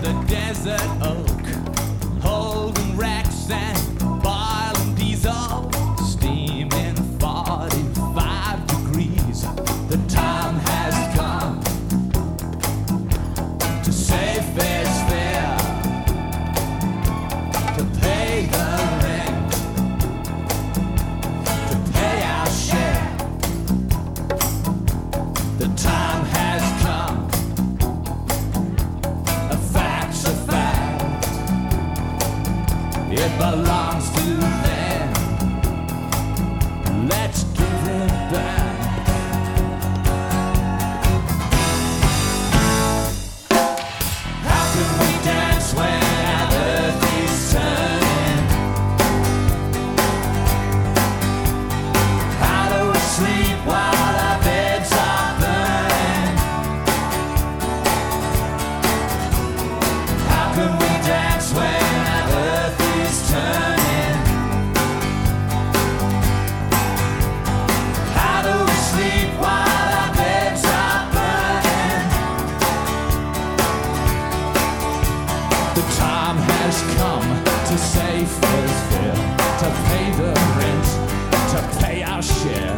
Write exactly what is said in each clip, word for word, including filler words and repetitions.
the desert oak, holding wrecks and boiling diesel, steaming forty-five degrees. The time has come to save fair's fair, to pay the rent, to pay our share. The time has come. A fact's a fact. It belongs to them. Let's give it back. How can we dance when our earth is turning? How do we sleep while our beds are burning? How can we dance when our earth is turning? How do we sleep while our beds are burning? The time has come to save fair's fair, to pay the rent, to pay our share.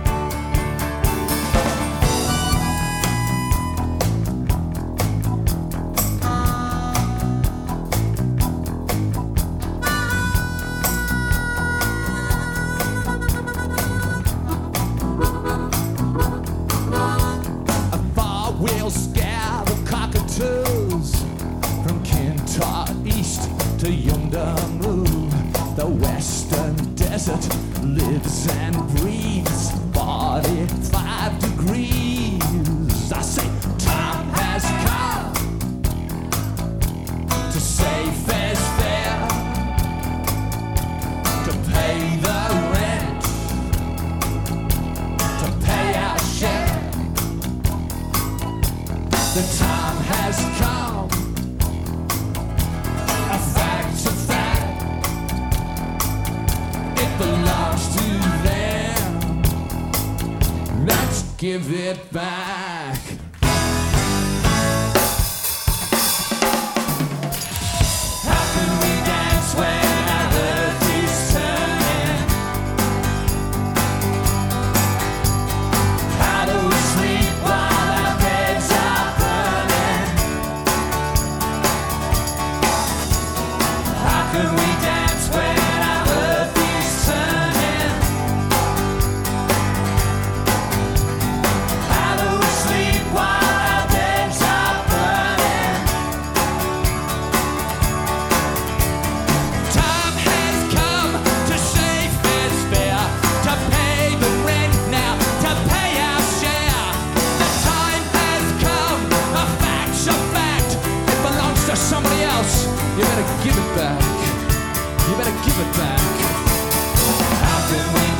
A four-wheel scare the cockatoos from Kintar East to Yondamu. The western desert lives and breathes forty-five degrees. I say time has come to save fair's fair, to pay the rent, to pay our share. The time has come. A fact's a fact. It belongs to them. Let's give it back. How can we dance when our earth is turning? How do we sleep while our beds are burning? How can we dance when our earth is turning? How do we sleep while our beds are burning? Time has come to save fair's fair, to pay the rent now, to pay our share. The time has come. A fact's a fact. It belongs to somebody else. You better give it back. You better give it back. How can we